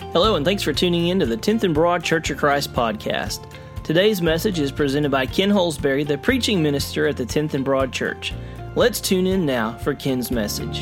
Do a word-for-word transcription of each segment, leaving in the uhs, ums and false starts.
Hello, and thanks for tuning in to the tenth and Broad Church of Christ podcast. Today's message is presented by Ken Holsbury, the preaching minister at the tenth and Broad Church. Let's tune in now for Ken's message.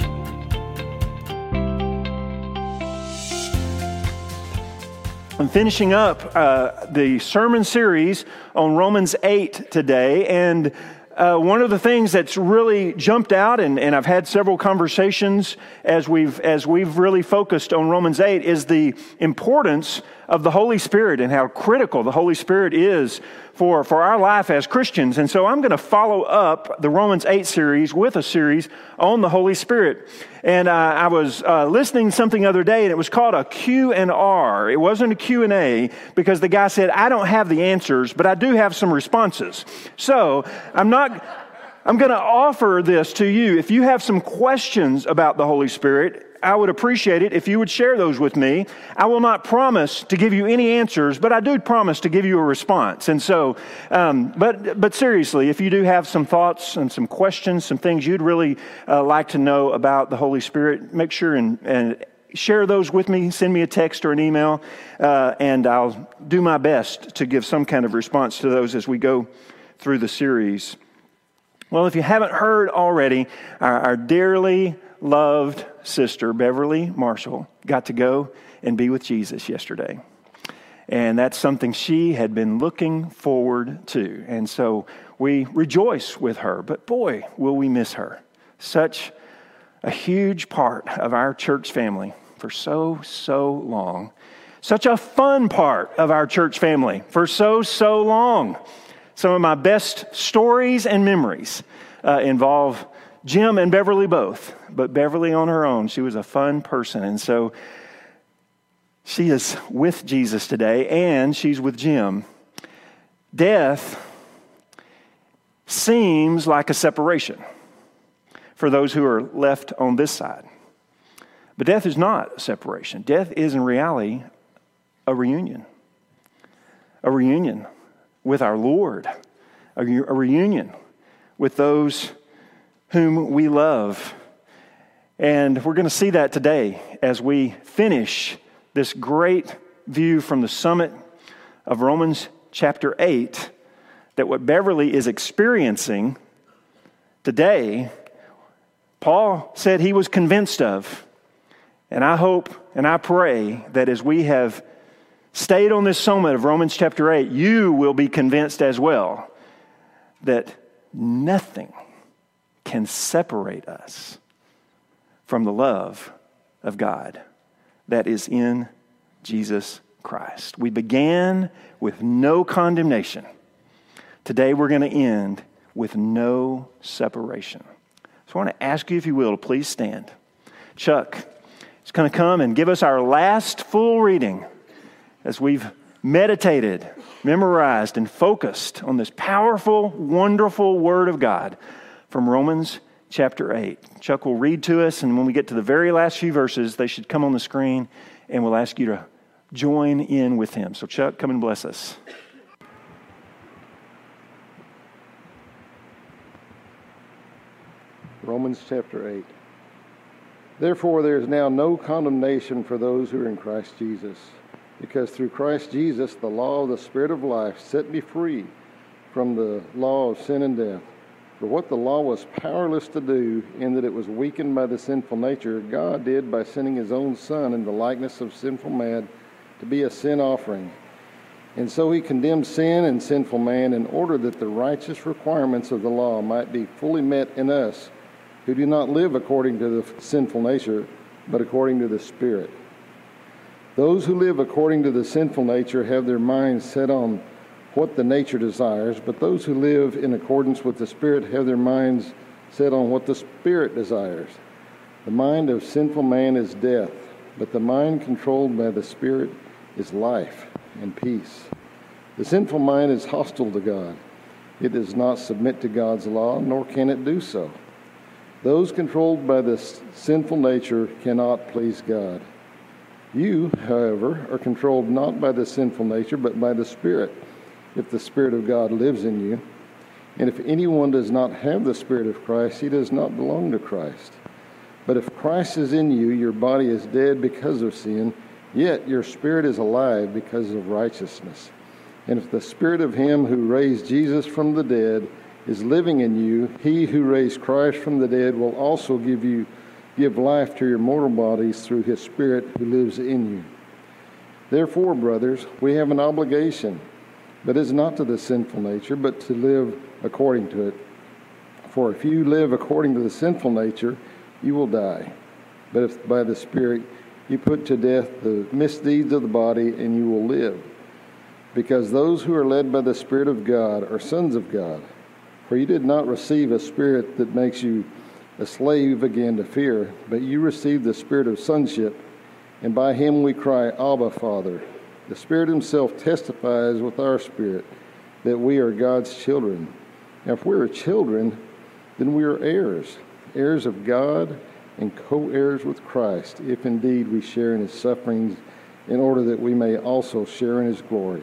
I'm finishing up uh, the sermon series on Romans eight today, and uh, one of the things that's really jumped out, and, and I've had several conversations as we've as we've really focused on Romans eight, is the importance of the Holy Spirit and how critical the Holy Spirit is for, for our life as Christians. And so I'm going to follow up the Romans eight series with a series on the Holy Spirit. And uh, I was uh, listening to something the other day, and it was called a Q and R. It wasn't a Q and A, because the guy said, I don't have the answers, but I do have some responses. So I'm not... I'm going to offer this to you. If you have some questions about the Holy Spirit, I would appreciate it if you would share those with me. I will not promise to give you any answers, but I do promise to give you a response. And so, um, but but seriously, if you do have some thoughts and some questions, some things you'd really uh, like to know about the Holy Spirit, make sure and, and share those with me. Send me a text or an email, uh, and I'll do my best to give some kind of response to those as we go through the series. Well, if you haven't heard already, our, our dearly loved sister, Beverly Marshall, got to go and be with Jesus yesterday. And that's something she had been looking forward to. And so we rejoice with her. But boy, will we miss her. Such a huge part of our church family for so, so long. Such a fun part of our church family for so, so long. Some of my best stories and memories uh, involve Jim and Beverly both. But Beverly on her own, she was a fun person. And so she is with Jesus today, and she's with Jim. Death seems like a separation for those who are left on this side. But death is not a separation. Death is in reality a reunion. A reunion with our Lord, a, a reunion with those whom we love. And we're going to see that today as we finish this great view from the summit of Romans chapter eight, that what Beverly is experiencing today, Paul said he was convinced of. And I hope and I pray that as we have stayed on this summit of Romans chapter eight, you will be convinced as well that nothing can separate us from the love of God that is in Jesus Christ. We began with no condemnation. Today we're going to end with no separation. So I want to ask you, if you will, to please stand. Chuck is going to come and give us our last full reading as we've meditated, memorized, and focused on this powerful, wonderful Word of God from Romans chapter eight. Chuck will read to us, and when we get to the very last few verses, they should come on the screen, and we'll ask you to join in with him. So Chuck, come and bless us. Romans chapter eight. Therefore, there is now no condemnation for those who are in Christ Jesus. Because through Christ Jesus, the law of the Spirit of life set me free from the law of sin and death. For what the law was powerless to do, in that it was weakened by the sinful nature, God did by sending his own Son in the likeness of sinful man to be a sin offering. And so he condemned sin and sinful man in order that the righteous requirements of the law might be fully met in us, who do not live according to the sinful nature, but according to the Spirit. Those who live according to the sinful nature have their minds set on what the nature desires, but those who live in accordance with the Spirit have their minds set on what the Spirit desires. The mind of sinful man is death, but the mind controlled by the Spirit is life and peace. The sinful mind is hostile to God. It does not submit to God's law, nor can it do so. Those controlled by the sinful nature cannot please God. You, however, are controlled not by the sinful nature, but by the Spirit, if the Spirit of God lives in you. And if anyone does not have the Spirit of Christ, he does not belong to Christ. But if Christ is in you, your body is dead because of sin, Yet your spirit is alive because of righteousness. And if the spirit of him who raised Jesus from the dead is living in you, he who raised Christ from the dead will also give you give life to your mortal bodies through his spirit who lives in you. Therefore, brothers, we have an obligation, but it's not to the sinful nature, but to live according to it. For if you live according to the sinful nature, you will die. But if by the Spirit you put to death the misdeeds of the body, and you will live. Because those who are led by the Spirit of God are sons of God. For you did not receive a spirit that makes you a slave again to fear, but you received the spirit of sonship, and by him we cry, Abba, Father. The Spirit himself testifies with our spirit that we are God's children. Now, if we are children, then we are heirs, heirs of God and co-heirs with Christ, if indeed we share in his sufferings, in order that we may also share in his glory.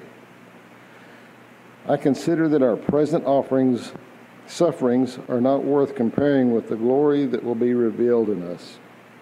I consider that our present offerings, sufferings are not worth comparing with the glory that will be revealed in us.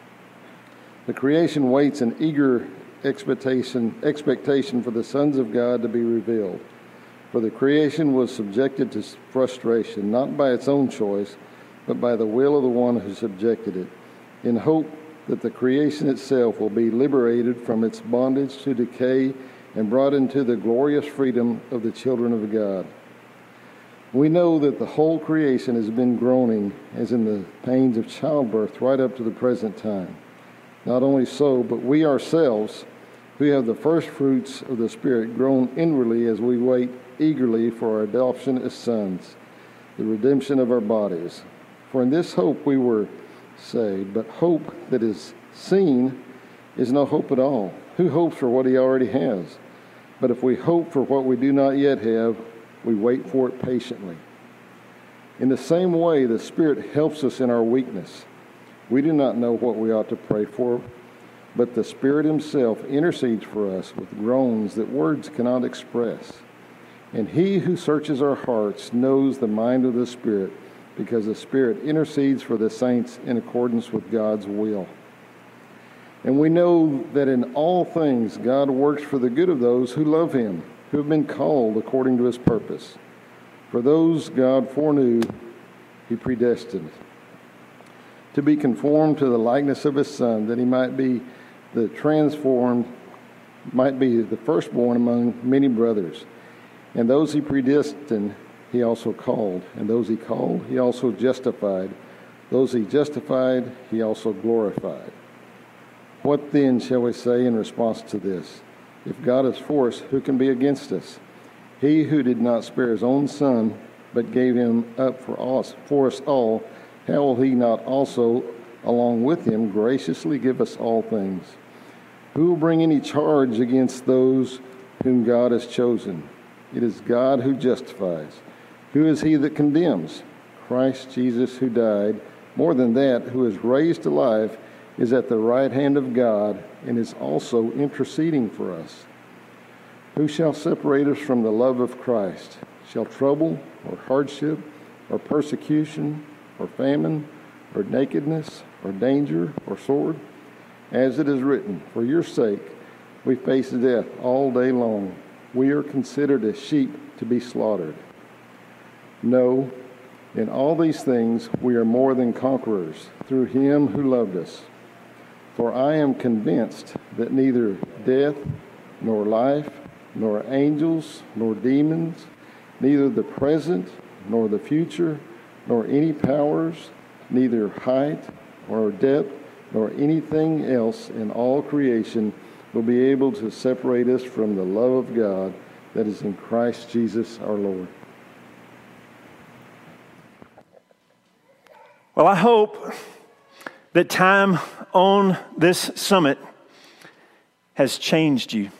The creation waits in eager expectation, expectation for the sons of God to be revealed. For the creation was subjected to frustration, not by its own choice, but by the will of the one who subjected it, in hope that the creation itself will be liberated from its bondage to decay and brought into the glorious freedom of the children of God. We know that the whole creation has been groaning as in the pains of childbirth right up to the present time. Not only so, but we ourselves, who have the first fruits of the Spirit, groan inwardly as we wait eagerly for our adoption as sons, the redemption of our bodies. For in this hope we were saved, but hope that is seen is no hope at all. Who hopes for what he already has? But if we hope for what we do not yet have, we wait for it patiently. In the same way, the Spirit helps us in our weakness. We do not know what we ought to pray for, but the Spirit himself intercedes for us with groans that words cannot express. And he who searches our hearts knows the mind of the Spirit, because the Spirit intercedes for the saints in accordance with God's will. And we know that in all things God works for the good of those who love him, who have been called according to his purpose. For those God foreknew, he predestined to be conformed to the likeness of his Son, that he might be the transformed, might be the firstborn among many brothers. And those he predestined, he also called. And those he called, he also justified. Those he justified, he also glorified. What then shall we say in response to this? If God is for us, who can be against us? He who did not spare his own Son, but gave him up for us, for us all, how will he not also, along with him, graciously give us all things? Who will bring any charge against those whom God has chosen? It is God who justifies. Who is he that condemns? Christ Jesus, who died, more than that, who is raised to life, is at the right hand of God, and is also interceding for us. Who shall separate us from the love of Christ? Shall trouble, or hardship, or persecution, or famine, or nakedness, or danger, or sword? As it is written, for your sake we face death all day long. We are considered as sheep to be slaughtered. No, in all these things we are more than conquerors through him who loved us. For I am convinced that neither death, nor life, nor angels, nor demons, neither the present, nor the future, nor any powers, neither height, nor depth, nor anything else in all creation will be able to separate us from the love of God that is in Christ Jesus our Lord. Well, I hope that time on this summit has changed you.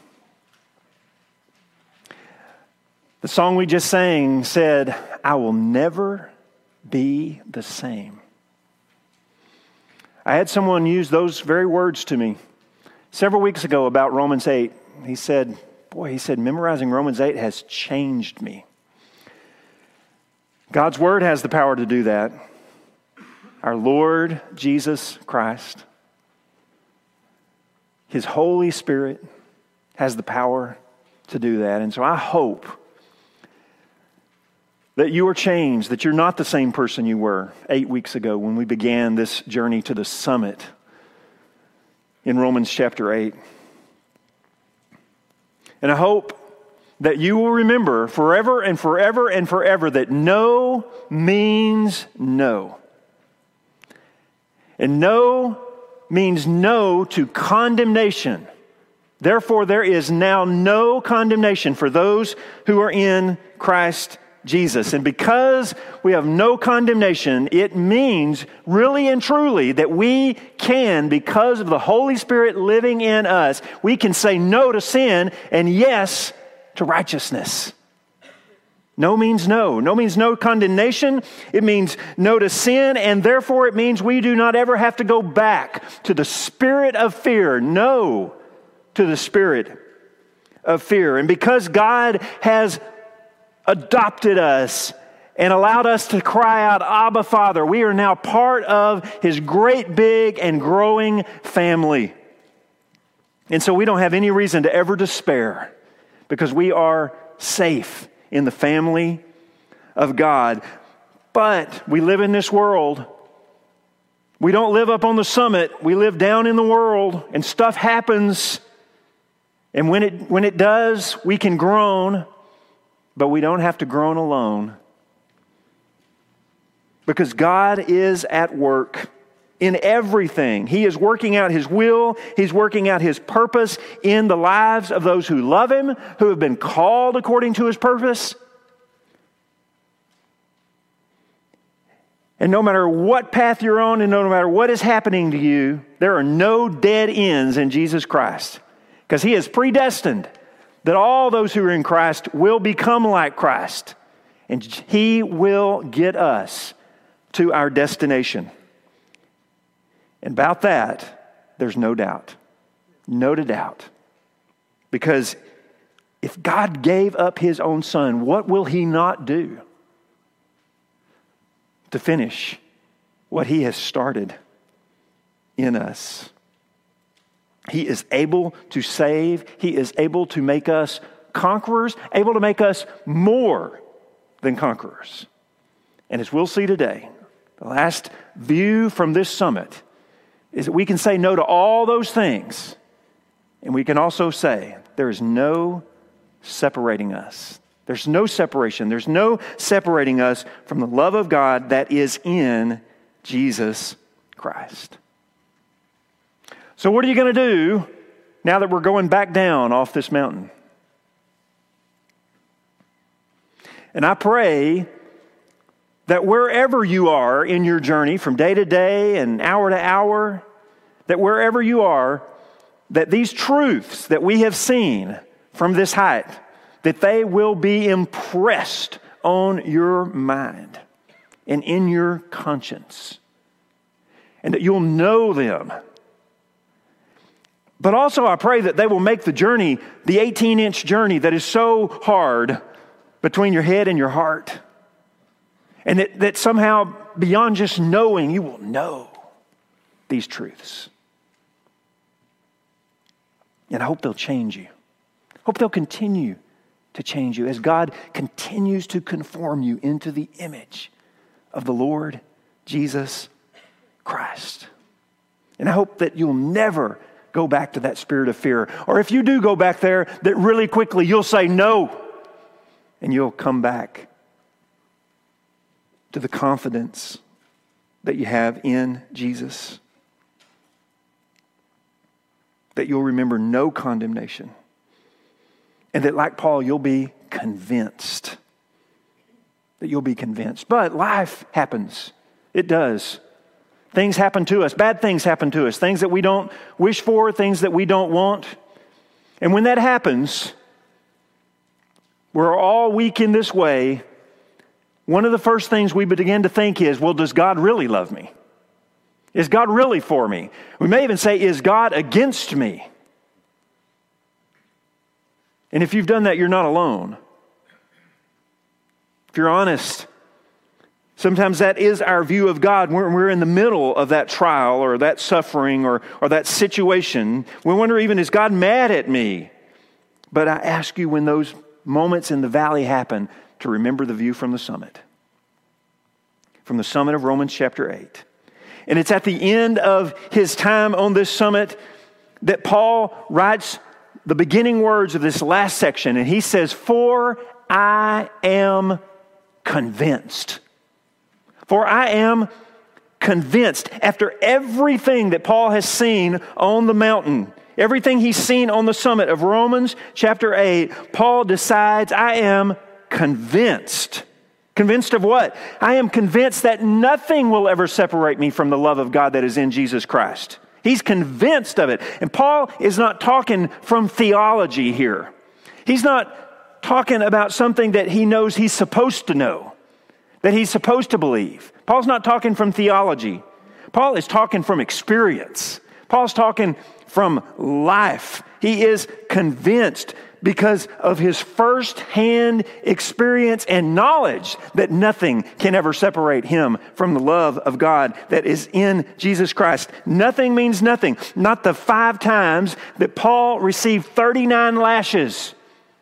The song we just sang said, I will never be the same. I had someone use those very words to me several weeks ago about Romans eight. He said, boy, he said, memorizing Romans eight has changed me. God's word has the power to do that. Our Lord Jesus Christ, His Holy Spirit has the power to do that. And so I hope that you are changed, that you're not the same person you were eight weeks ago when we began this journey to the summit in Romans chapter eight. And I hope that you will remember forever and forever and forever that no means no. And no means no to condemnation. Therefore, there is now no condemnation for those who are in Christ Jesus. And because we have no condemnation, it means really and truly that we can, because of the Holy Spirit living in us, we can say no to sin and yes to righteousness. No means no. No means no condemnation. It means no to sin, and therefore it means we do not ever have to go back to the spirit of fear. No to the spirit of fear. And because God has adopted us and allowed us to cry out, Abba, Father, we are now part of His great, big, and growing family. And so we don't have any reason to ever despair because we are safe in the family of God. But we live in this world. We don't live up on the summit. We live down in the world, and stuff happens. And when it when it does, we can groan, but we don't have to groan alone. Because God is at work in everything. He is working out His will. He's working out His purpose in the lives of those who love Him, who have been called according to His purpose. And no matter what path you're on and no matter what is happening to you, there are no dead ends in Jesus Christ. Because He has predestined that all those who are in Christ will become like Christ. And He will get us to our destination. And about that, there's no doubt. No doubt. Because if God gave up His own Son, what will He not do to finish what He has started in us? He is able to save. He is able to make us conquerors, able to make us more than conquerors. And as we'll see today, the last view from this summit is that we can say no to all those things. And we can also say there is no separating us. There's no separation. There's no separating us from the love of God that is in Jesus Christ. So what are you going to do now that we're going back down off this mountain? And I pray that wherever you are in your journey from day to day and hour to hour, that wherever you are, that these truths that we have seen from this height, that they will be impressed on your mind and in your conscience, and that you'll know them. But also I pray that they will make the journey, the eighteen-inch journey that is so hard between your head and your heart, and that, that somehow beyond just knowing, you will know these truths. And I hope they'll change you. I hope they'll continue to change you as God continues to conform you into the image of the Lord Jesus Christ. And I hope that you'll never go back to that spirit of fear. Or if you do go back there, that really quickly you'll say no. And you'll come back to the confidence that you have in Jesus. That you'll remember no condemnation. And that, like Paul, you'll be convinced. That you'll be convinced. But life happens. It does. Things happen to us. Bad things happen to us. Things that we don't wish for. Things that we don't want. And when that happens, we're all weak in this way. One of the first things we begin to think is, well, does God really love me? Is God really for me? We may even say, is God against me? And if you've done that, you're not alone. If you're honest, Sometimes that is our view of God. When we're in the middle of that trial or that suffering or, or that situation, we wonder even, is God mad at me? But I ask you, when those moments in the valley happen, to remember the view from the summit. From the summit of Romans chapter eight. And it's at the end of his time on this summit that Paul writes the beginning words of this last section. And he says, "For I am convinced." For I am convinced, after everything that Paul has seen on the mountain, everything he's seen on the summit of Romans chapter eight, Paul decides, I am convinced. Convinced of what? I am convinced that nothing will ever separate me from the love of God that is in Jesus Christ. He's convinced of it. And Paul is not talking from theology here. He's not talking about something that he knows he's supposed to know, that he's supposed to believe. Paul's not talking from theology. Paul is talking from experience. Paul's talking from life. He is convinced because of his first-hand experience and knowledge that nothing can ever separate him from the love of God that is in Jesus Christ. Nothing means nothing. Not the five times that Paul received thirty-nine lashes.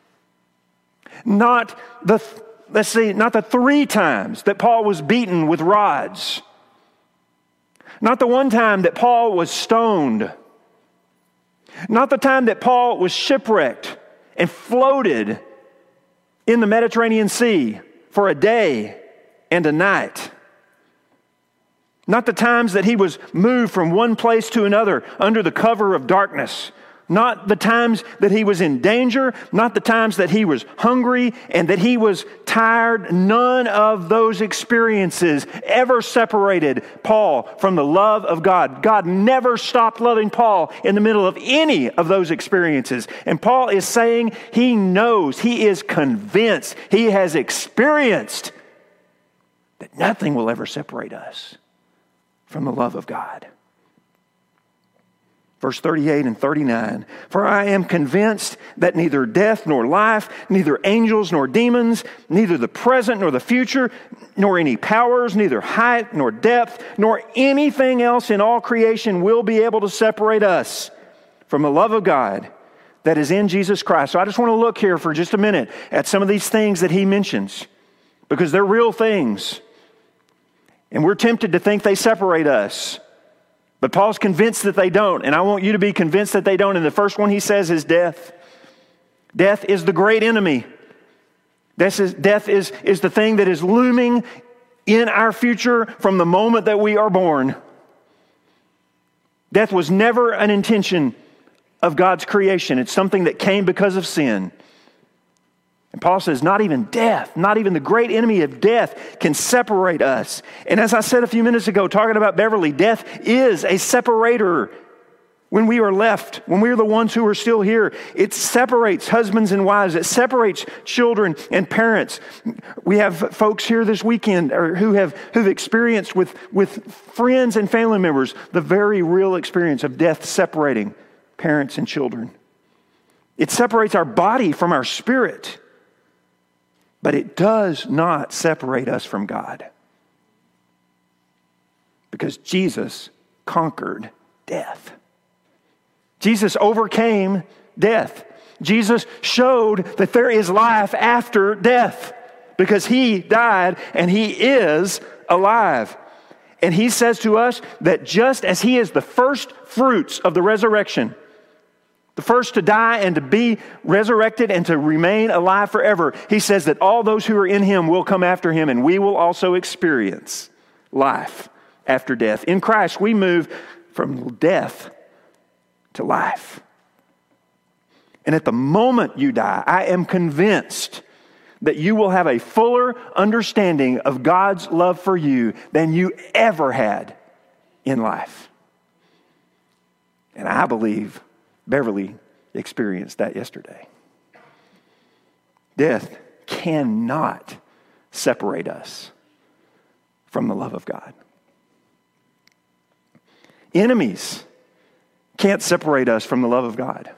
Not the, let's see, not the three times that Paul was beaten with rods. Not the one time that Paul was stoned. Not the time that Paul was shipwrecked and floated in the Mediterranean Sea for a day and a night. Not the times that he was moved from one place to another under the cover of darkness. Not the times that he was in danger. Not the times that he was hungry and that he was tired. None of those experiences ever separated Paul from the love of God. God never stopped loving Paul in the middle of any of those experiences. And Paul is saying he knows, he is convinced, he has experienced that nothing will ever separate us from the love of God. Verse thirty-eight and thirty-nine, "For I am convinced that neither death nor life, neither angels nor demons, neither the present nor the future, nor any powers, neither height nor depth, nor anything else in all creation will be able to separate us from the love of God that is in Jesus Christ." So I just want to look here for just a minute at some of these things that he mentions, because they're real things. And we're tempted to think they separate us. But Paul's convinced that they don't, and I want you to be convinced that they don't. And the first one he says is death. Death is the great enemy. Death is, death is, is the thing that is looming in our future from the moment that we are born. Death was never an intention of God's creation. It's something that came because of sin. And Paul says, not even death, not even the great enemy of death can separate us. And as I said a few minutes ago, talking about Beverly, death is a separator. When we are left, when we are the ones who are still here, it separates husbands and wives. It separates children and parents. We have folks here this weekend who have who've experienced with, with friends and family members the very real experience of death separating parents and children. It separates our body from our spirit. But it does not separate us from God. Because Jesus conquered death. Jesus overcame death. Jesus showed that there is life after death. Because he died and he is alive. And he says to us that just as he is the first fruits of the resurrection, the first to die and to be resurrected and to remain alive forever, he says that all those who are in him will come after him, and we will also experience life after death. In Christ, we move from death to life. And at the moment you die, I am convinced that you will have a fuller understanding of God's love for you than you ever had in life. And I believe Beverly experienced that yesterday. Death cannot separate us from the love of God. Enemies can't separate us from the love of God.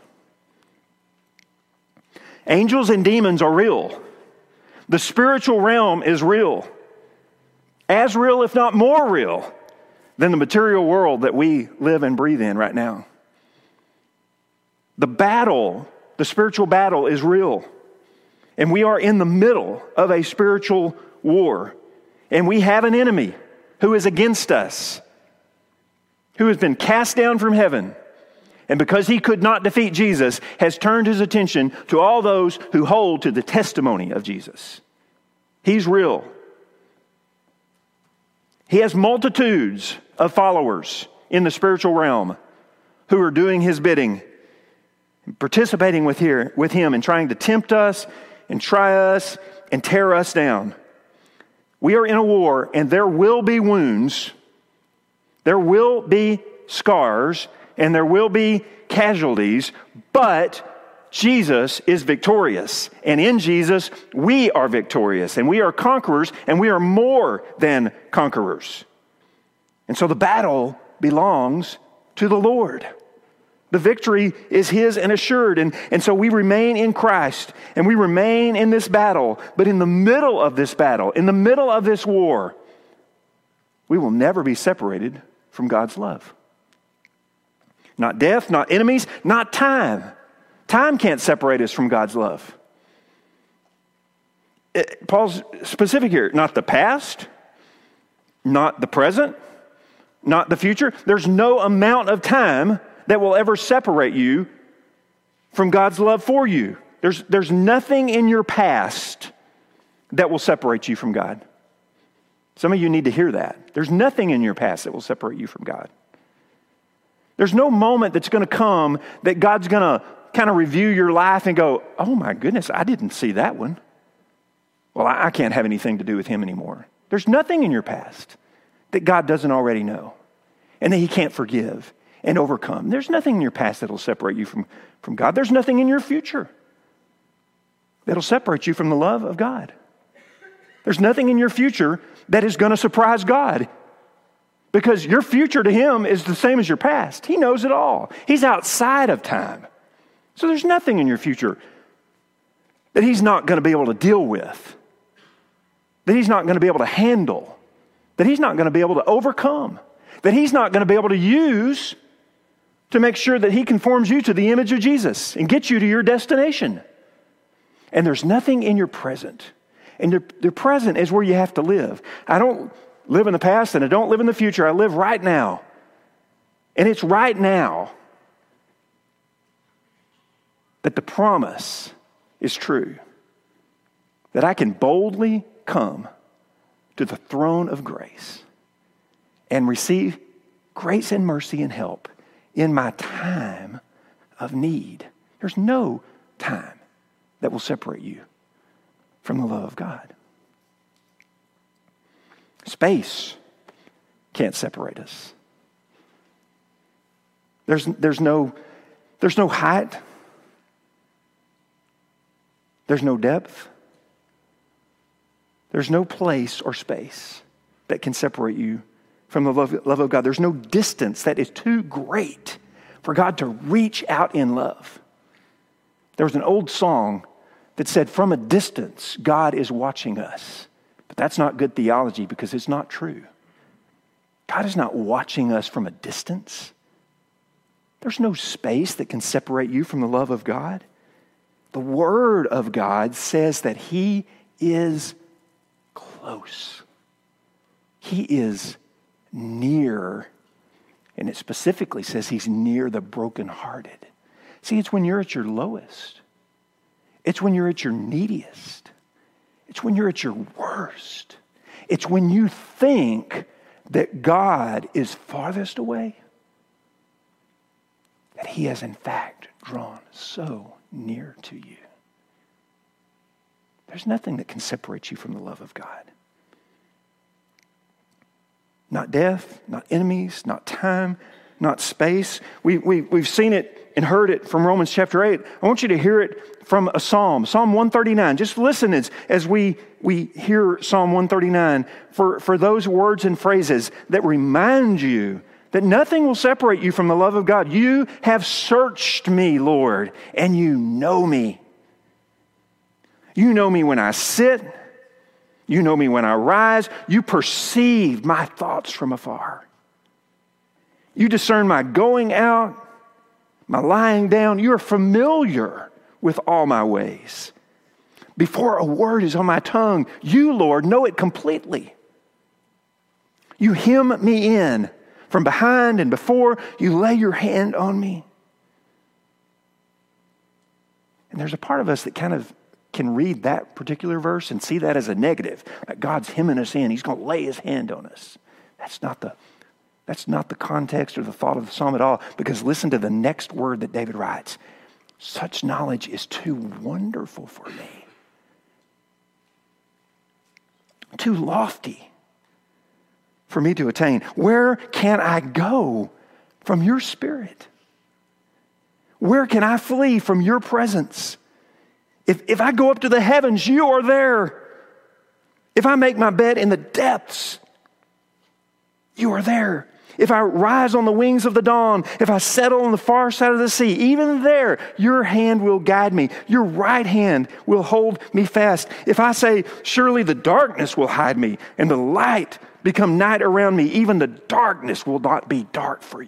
Angels and demons are real. The spiritual realm is real. as real, if not more real, than the material world that we live and breathe in right now. The battle, the spiritual battle is real. And we are in the middle of a spiritual war. And we have an enemy who is against us, who has been cast down from heaven. And because he could not defeat Jesus, has turned his attention to all those who hold to the testimony of Jesus. He's real. He has multitudes of followers in the spiritual realm who are doing his bidding, participating with, here, with him and trying to tempt us and try us and tear us down. We are in a war, and there will be wounds, there will be scars, and there will be casualties, but Jesus is victorious. And in Jesus, we are victorious, and we are conquerors, and we are more than conquerors. And so the battle belongs to the Lord. The victory is his and assured. And, and so we remain in Christ, and we remain in this battle. But in the middle of this battle, in the middle of this war, we will never be separated from God's love. Not death, not enemies, not time. Time can't separate us from God's love. It, Paul's specific here. Not the past, not the present, not the future. There's no amount of time that will ever separate you from God's love for you. There's, there's nothing in your past that will separate you from God. Some of you need to hear that. There's nothing in your past that will separate you from God. There's no moment that's going to come that God's going to kind of review your life and go, oh my goodness, I didn't see that one. Well, I, I can't have anything to do with him anymore. There's nothing in your past that God doesn't already know and that he can't forgive and overcome. There's nothing in your past that'll separate you from, from God. There's nothing in your future that'll separate you from the love of God. There's nothing in your future that is going to surprise God, because your future to him is the same as your past. He knows it all. He's outside of time. So there's nothing in your future that he's not going to be able to deal with, that he's not going to be able to handle, that he's not going to be able to overcome, that he's not going to be able to use to make sure that he conforms you to the image of Jesus and gets you to your destination. And there's nothing in your present. And your, your present is where you have to live. I don't live in the past and I don't live in the future. I live right now. And it's right now that the promise is true, that I can boldly come to the throne of grace and receive grace and mercy and help in my time of need. There's no time that will separate you from the love of God. Space can't separate us. There's, there's, no, there's no height. There's no depth. There's no place or space that can separate you from the love, love of God. There's no distance that is too great for God to reach out in love. There was an old song that said, from a distance, God is watching us. But that's not good theology, because it's not true. God is not watching us from a distance. There's no space that can separate you from the love of God. The Word of God says that he is close. He is near. And it specifically says he's near the brokenhearted. See, it's when you're at your lowest. It's when you're at your neediest. It's when you're at your worst. It's when you think that God is farthest away, that he has in fact drawn so near to you. There's nothing that can separate you from the love of God. Not death, not enemies, not time, not space. We, we, we've seen it and heard it from Romans chapter eight. I want you to hear it from a psalm, Psalm one thirty-nine. Just listen as, as we, we hear Psalm one thirty-nine for, for those words and phrases that remind you that nothing will separate you from the love of God. You have searched me, Lord, and you know me. You know me when I sit. You know me when I rise. You perceive my thoughts from afar. You discern my going out, my lying down. You are familiar with all my ways. Before a word is on my tongue, you, Lord, know it completely. You hem me in from behind and before. You lay your hand on me. And there's a part of us that kind of can read that particular verse and see that as a negative. Like God's hemming us in. He's going to lay his hand on us. That's not the, that's not the context or the thought of the psalm at all. Because listen to the next word that David writes. Such knowledge is too wonderful for me. Too lofty for me to attain. Where can I go from your spirit? Where can I flee from your presence? If, if I go up to the heavens, you are there. If I make my bed in the depths, you are there. If I rise on the wings of the dawn, if I settle on the far side of the sea, even there, your hand will guide me. Your right hand will hold me fast. If I say, surely the darkness will hide me and the light become night around me, even the darkness will not be dark for you.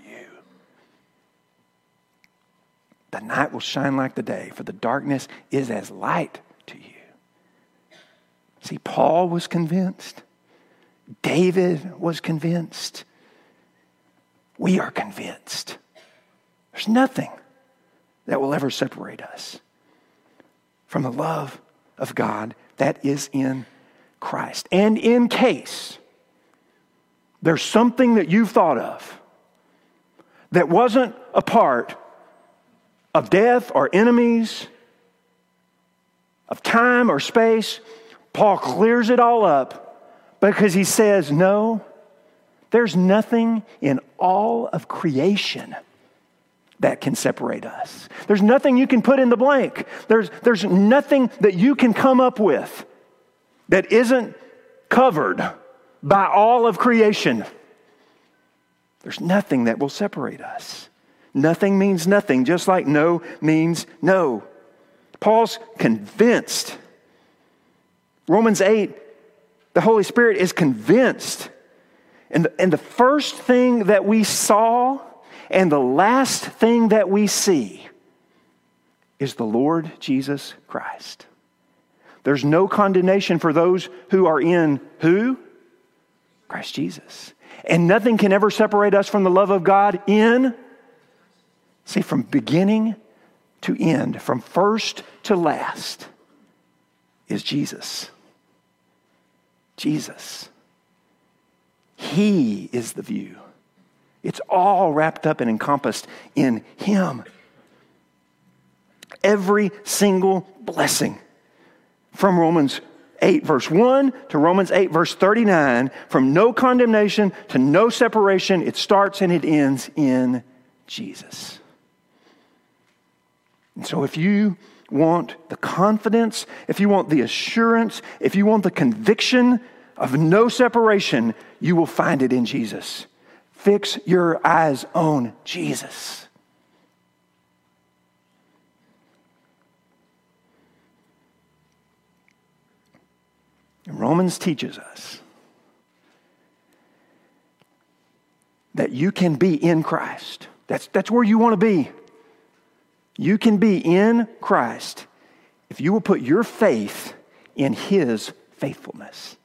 The night will shine like the day, for the darkness is as light to you. See, Paul was convinced. David was convinced. We are convinced. There's nothing that will ever separate us from the love of God that is in Christ. And in case there's something that you've thought of that wasn't a part of death or enemies, of time or space, Paul clears it all up because he says, no, there's nothing in all of creation that can separate us. There's nothing you can put in the blank. There's, there's nothing that you can come up with that isn't covered by all of creation. There's nothing that will separate us. Nothing means nothing, just like no means no. Paul's convinced. Romans eight, the Holy Spirit is convinced. And the, and the first thing that we saw and the last thing that we see is the Lord Jesus Christ. There's no condemnation for those who are in who? Christ Jesus. And nothing can ever separate us from the love of God in, see, from beginning to end, from first to last, is Jesus. Jesus. He is the view. It's all wrapped up and encompassed in Him. Every single blessing from Romans eight verse one to Romans eight verse thirty-nine, from no condemnation to no separation, it starts and it ends in Jesus. And so if you want the confidence, if you want the assurance, if you want the conviction of no separation, you will find it in Jesus. Fix your eyes on Jesus. And Romans teaches us that you can be in Christ. That's, that's where you want to be. You can be in Christ if you will put your faith in His faithfulness.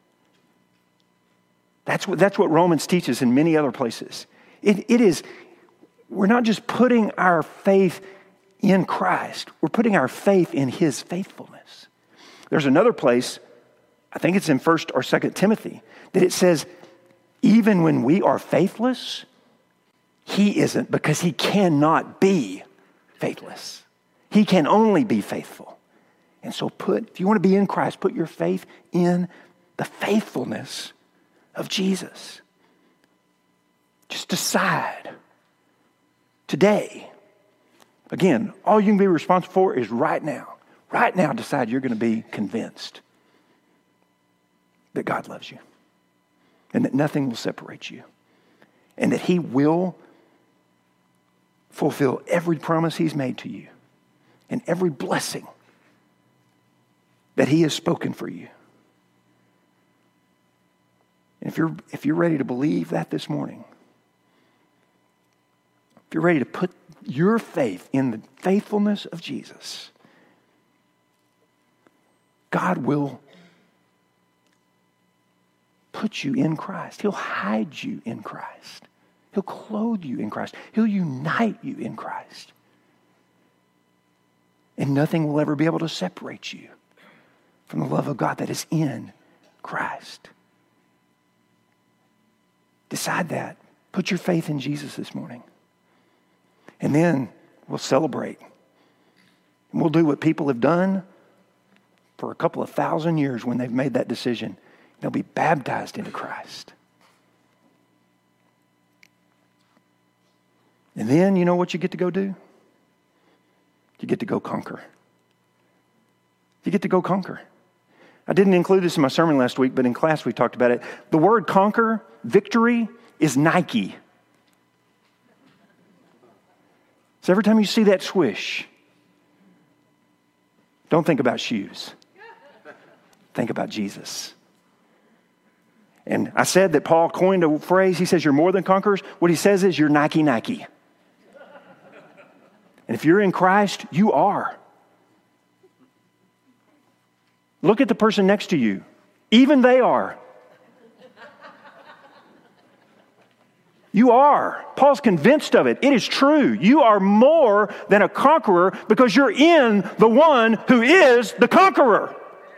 That's what, that's what Romans teaches in many other places. It, it is, we're not just putting our faith in Christ. We're putting our faith in His faithfulness. There's another place, I think it's in First or Second Timothy, that it says, even when we are faithless, He isn't, because He cannot be faithless. He can only be faithful. And so put, if you want to be in Christ, put your faith in the faithfulness of Jesus. Just decide today. Again, all you can be responsible for is right now. Right now, decide you're going to be convinced that God loves you and that nothing will separate you and that He will fulfill every promise He's made to you and every blessing that He has spoken for you. And if you're, if you're ready to believe that this morning, if you're ready to put your faith in the faithfulness of Jesus, God will put you in Christ. He'll hide you in Christ. He'll clothe you in Christ. He'll unite you in Christ. And nothing will ever be able to separate you from the love of God that is in Christ. Decide that. Put your faith in Jesus this morning. And then we'll celebrate. And we'll do what people have done for a couple of thousand years when they've made that decision. They'll be baptized into Christ. And then, you know what you get to go do? You get to go conquer. You get to go conquer. I didn't include this in my sermon last week, but in class we talked about it. The word conquer, victory, is Nike. So every time you see that swish, don't think about shoes. Think about Jesus. And I said that Paul coined a phrase. He says, you're more than conquerors. What he says is, you're Nike, Nike. And if you're in Christ, you are. Look at the person next to you. Even they are. You are. Paul's convinced of it. It is true. You are more than a conqueror because you're in the one who is the conqueror.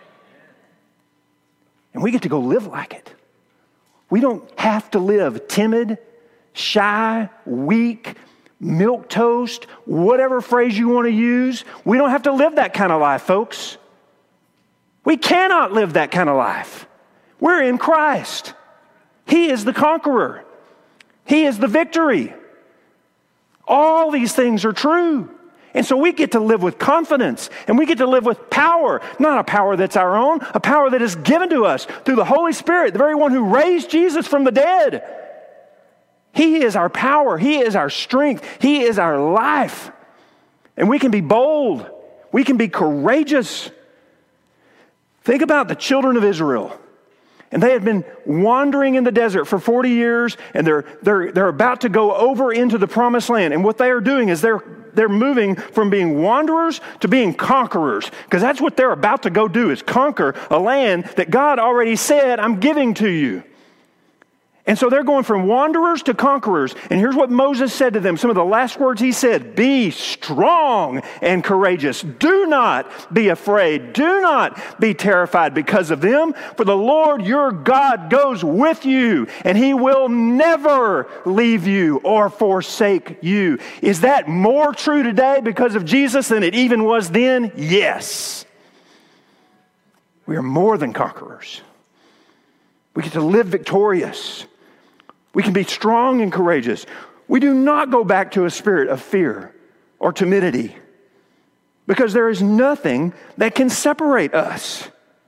And we get to go live like it. We don't have to live timid, shy, weak, milquetoast, whatever phrase you want to use. We don't have to live that kind of life, folks. We cannot live that kind of life. We're in Christ. He is the conqueror. He is the victory. All these things are true. And so we get to live with confidence, and we get to live with power, not a power that's our own, a power that is given to us through the Holy Spirit, the very one who raised Jesus from the dead. He is our power. He is our strength. He is our life. And we can be bold. We can be courageous. Think about the children of Israel. And they had been wandering in the desert for forty years, and they're, they're, they're about to go over into the promised land. And what they are doing is they're, they're moving from being wanderers to being conquerors, because that's what they're about to go do, is conquer a land that God already said, I'm giving to you. And so they're going from wanderers to conquerors. And here's what Moses said to them. Some of the last words he said, be strong and courageous. Do not be afraid. Do not be terrified because of them. For the Lord your God goes with you, and he will never leave you or forsake you. Is that more true today because of Jesus than it even was then? Yes. We are more than conquerors. We get to live victorious. We can be strong and courageous. We do not go back to a spirit of fear or timidity, because there is nothing that can separate us.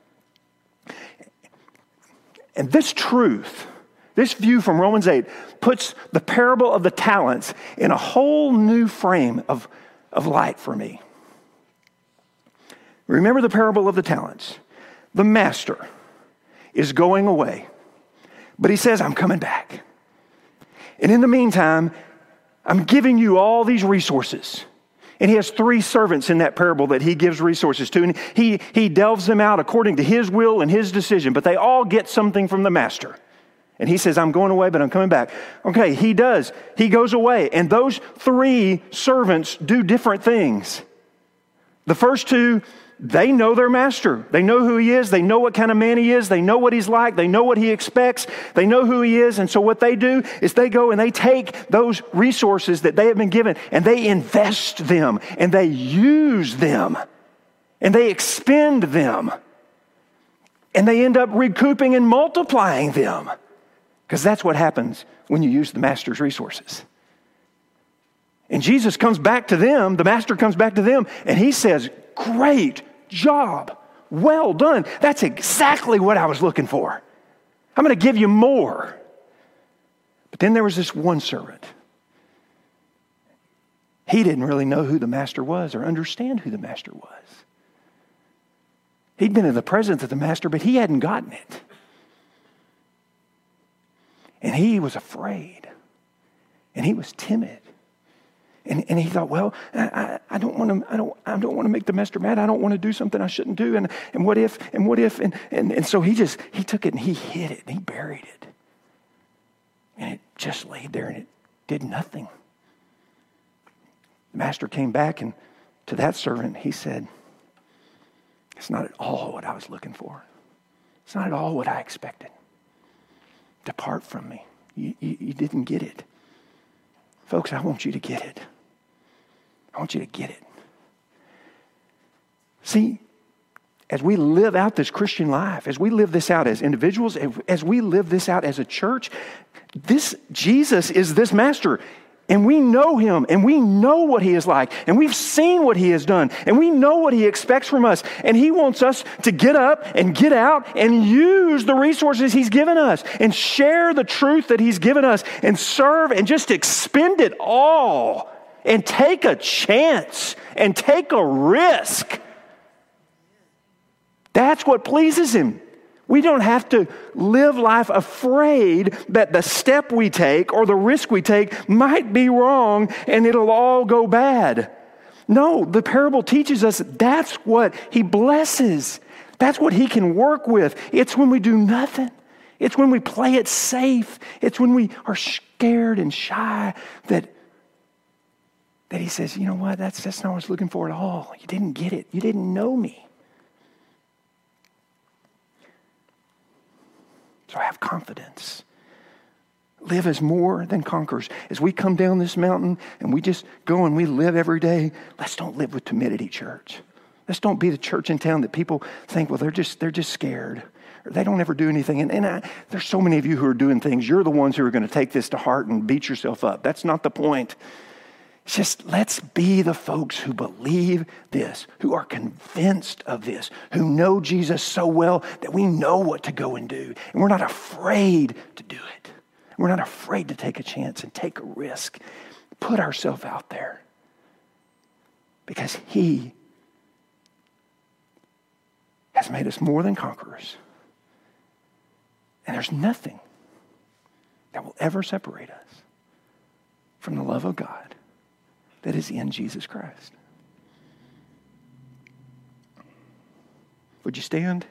And this truth, this view from Romans eight, puts the parable of the talents in a whole new frame of, of light for me. Remember the parable of the talents. The master is going away, but he says, I'm coming back. And in the meantime, I'm giving you all these resources. And he has three servants in that parable that he gives resources to. And he, he delves them out according to his will and his decision. But they all get something from the master. And he says, I'm going away, but I'm coming back. Okay, he does. He goes away. And those three servants do different things. The first two, they know their master. They know who he is. They know what kind of man he is. They know what he's like. They know what he expects. They know who he is. And so what they do is they go and they take those resources that they have been given and they invest them and they use them and they expend them and they end up recouping and multiplying them, because that's what happens when you use the master's resources. And Jesus comes back to them, the master comes back to them, and he says, great job. Well done. That's exactly what I was looking for. I'm going to give you more. But then there was this one servant. He didn't really know who the master was or understand who the master was. He'd been in the presence of the master, but he hadn't gotten it. And he was afraid. And he was timid. And, and he thought, well, I, I don't want to. I don't. I don't want to make the master mad. I don't want to do something I shouldn't do. And and what if? And what if? And and and so he just he took it and he hid it and he buried it. And it just laid there and it did nothing. The master came back and to that servant he said, "It's not at all what I was looking for. It's not at all what I expected. Depart from me. You, you, you didn't get it." Folks, I want you to get it. I want you to get it. See, as we live out this Christian life, as we live this out as individuals, as we live this out as a church, this Jesus is this master. And we know him, and we know what he is like, and we've seen what he has done, and we know what he expects from us. And he wants us to get up and get out and use the resources he's given us and share the truth that he's given us and serve and just expend it all and take a chance and take a risk. That's what pleases him. We don't have to live life afraid that the step we take or the risk we take might be wrong and it'll all go bad. No, the parable teaches us that's what he blesses. That's what he can work with. It's when we do nothing. It's when we play it safe. It's when we are scared and shy that, that he says, you know what, that's, that's not what I was looking for at all. You didn't get it. You didn't know me. So have confidence. Live as more than conquerors. As we come down this mountain and we just go and we live every day, let's don't live with timidity, church. Let's don't be the church in town that people think, well, they're just they're just scared. Or they don't ever do anything. And, and I, there's so many of you who are doing things. You're the ones who are going to take this to heart and beat yourself up. That's not the point. It's just let's be the folks who believe this, who are convinced of this, who know Jesus so well that we know what to go and do. And we're not afraid to do it. We're not afraid to take a chance and take a risk, put ourselves out there. Because he has made us more than conquerors. And there's nothing that will ever separate us from the love of God that is in Jesus Christ. Would you stand?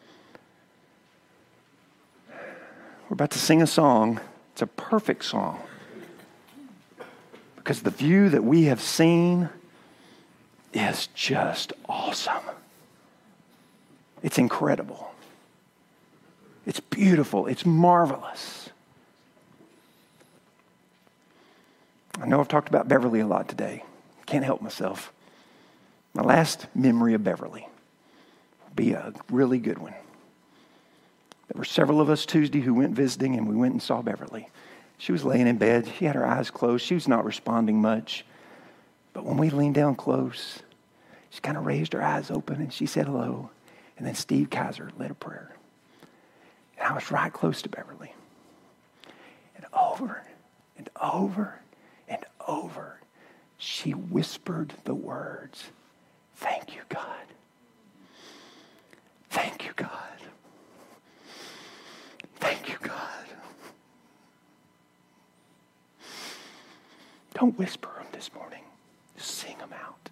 We're about to sing a song. It's a perfect song. Because the view that we have seen is just awesome. It's incredible. It's beautiful. It's marvelous. I know I've talked about Beverly a lot today. Can't help myself. My last memory of Beverly will be a really good one. There were several of us Tuesday who went visiting, and we went and saw Beverly. She was laying in bed. She had her eyes closed. She was not responding much. But when we leaned down close, she kind of raised her eyes open, and she said hello. And then Steve Kaiser led a prayer. And I was right close to Beverly. And over and over and over, she whispered the words, "Thank you, God. Thank you, God. Thank you, God." Don't whisper them this morning. Just sing them out.